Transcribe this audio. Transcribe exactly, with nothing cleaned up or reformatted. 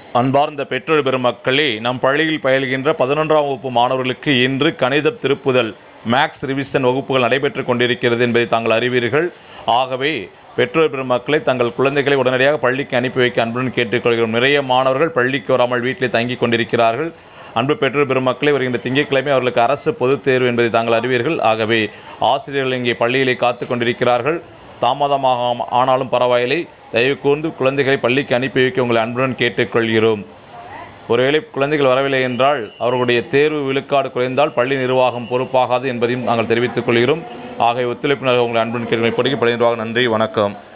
அன்பார்ந்த பெற்றோர் பெருமக்களே, நம் பள்ளியில் பயில்கின்ற பதினொன்றாம் வகுப்பு மாணவர்களுக்கு இன்று கணித திருப்புதல் மேக்ஸ் ரிவிஷன் வகுப்புகள் நடைபெற்றுக் கொண்டிருக்கிறது என்பதை தாங்கள் அறிவீர்கள். ஆகவே பெற்றோர் பெருமக்களை தங்கள் குழந்தைகளை உடனடியாக பள்ளிக்கு அனுப்பி வைக்க அன்புடன் கேட்டுக்கொள்கிறோம். நிறைய மாணவர்கள் பள்ளிக்கு வராமல் வீட்டிலே தங்கி கொண்டிருக்கிறார்கள். அன்பு பெற்றோர் பெருமக்களை வருகின்ற திங்கட்கிழமை அவர்களுக்கு அரசு பொதுத் தேர்வு என்பதை தாங்கள் அறிவீர்கள். ஆகவே ஆசிரியர்கள் இங்கே பள்ளியிலே காத்து கொண்டிருக்கிறார்கள். தாமதமாக ஆனாலும் பரவாயில்லை, தயவு கூர்ந்து குழந்தைகளை பள்ளிக்கு அனுப்பி வைக்க உங்களை அன்புடன் கேட்டுக்கொள்கிறோம். ஒருவேளை குழந்தைகள் வரவில்லை என்றால் அவர்களுடைய தேர்வு விழுக்காடு குறைந்தால் பள்ளி நிர்வாகம் பொறுப்பாகாது என்பதையும் நாங்கள் தெரிவித்துக் கொள்கிறோம். ஆகிய ஒத்துழைப்பினர் உங்களை அன்புடன் கேட்டுக்கொள்கிறோம். பள்ளி நிர்வாகம் நன்றி, வணக்கம்.